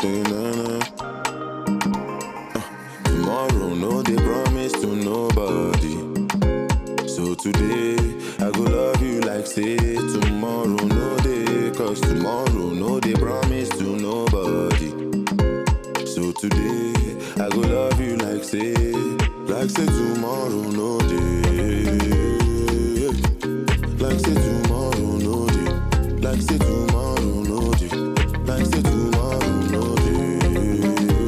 say nah. Tomorrow, no, they promise to nobody. So today, I go love you like say tomorrow, no day. Cause tomorrow, no, they promise to nobody. So today, I go love you like say tomorrow, no day. Like say tomorrow, no day. Like say tomorrow, no day. Like say tomorrow, no day.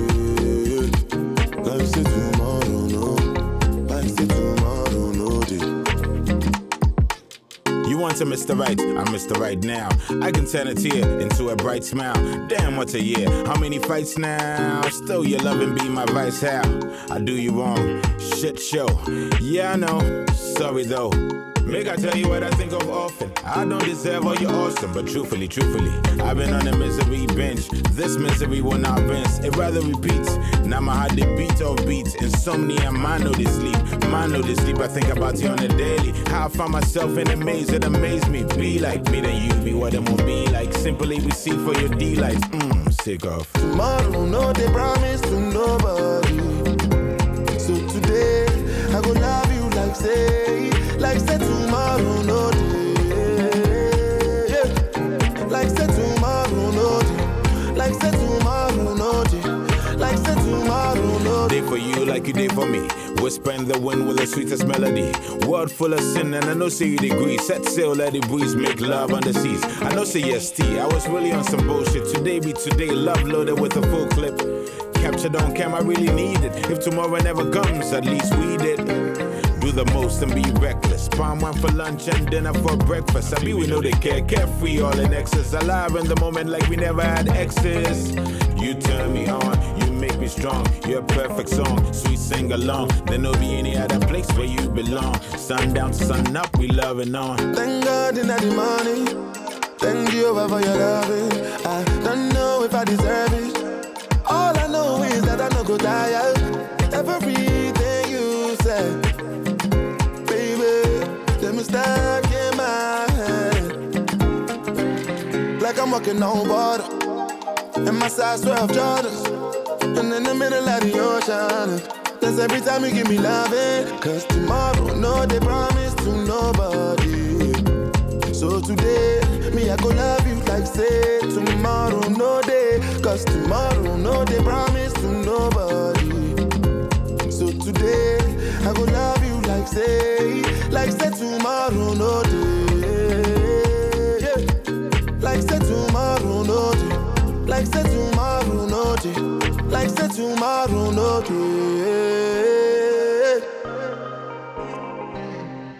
Like say tomorrow, no. Like say tomorrow, no day. You want to Mr. Right, I'm Mr. Right now. I can turn a tear into a bright smile. Damn, what's a year? How many fights now? Still your love and be my vice, how? I do you wrong, shit show. Yeah, I know, sorry though. Make I tell you what I think of often. I don't deserve all your awesome, but truthfully, I've been on a misery bench. This misery will not rinse, it rather repeats. Now my heart they beat off beats. Insomnia, mind no sleep. I think about you on a daily. How I find myself in a maze, it amazed me. Be like me, then you be what it won't be like. Simply receive for your delights. Sick of. Tomorrow, no, they promise to nobody. So today, I go love you like say tomorrow, no day. Yeah. Like say tomorrow, no day. Like say tomorrow, no day. Like say tomorrow, no day. Day for you like you day for me. Whisper in the wind with the sweetest melody. World full of sin and I know say you agree. Set sail, let it breeze, make love on the seas. I know say yes, T. I was really on some bullshit. Today be today, love loaded with a full clip. Captured on camera, I really need it. If tomorrow never comes, at least we did. Do the most and be reckless. Palm one for lunch and dinner for breakfast. I be we know they care, carefree, all in excess. Alive in the moment like we never had exes. You turn me on, you make me strong. You're a perfect song, sweet sing along. There no be any other place where you belong. Sun down to sun up, we loving on. Thank God in the morning. Thank you for your loving. I don't know if I deserve it. All I know is that I no go tire. Everything you say, baby, let me stuck in my head. Like I'm walking on water, and my size 12 Jordans, and in the middle of the ocean. That's every time you give me loving. Cause tomorrow, no, they promise to nobody. So today, me, I go love you like say tomorrow, no day. Cause tomorrow, no, they promise to nobody. So today, I go love you like say tomorrow, no day. Yeah. Like say tomorrow, no day. Like say tomorrow, no day. Like say tomorrow, no day.